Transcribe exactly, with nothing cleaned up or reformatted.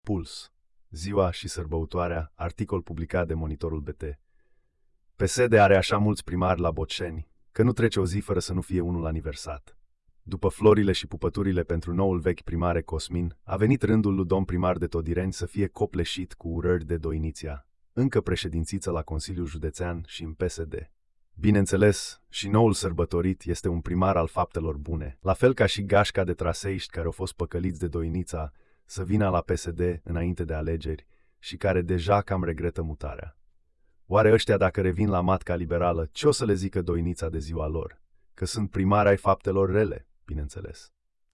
Puls. Ziua și sărbăutoarea, articol publicat de Monitorul B T. P S D are așa mulți primari la Boceni, că nu trece o zi fără să nu fie unul aniversat. După florile și pupăturile pentru noul vechi primare Cosmin, a venit rândul lui domn primar de Todireni să fie copleșit cu urări de Doiniția, încă președințiță la Consiliul Județean și în P S D. Bineînțeles, și noul sărbătorit este un primar al faptelor bune, la fel ca și gașca de traseiști care au fost păcăliți de Doinița să vină la P S D înainte de alegeri și care deja cam regretă mutarea. Oare ăștia, dacă revin la matca liberală, ce o să le zică Doinița de ziua lor? Că sunt primari ai faptelor rele, bineînțeles.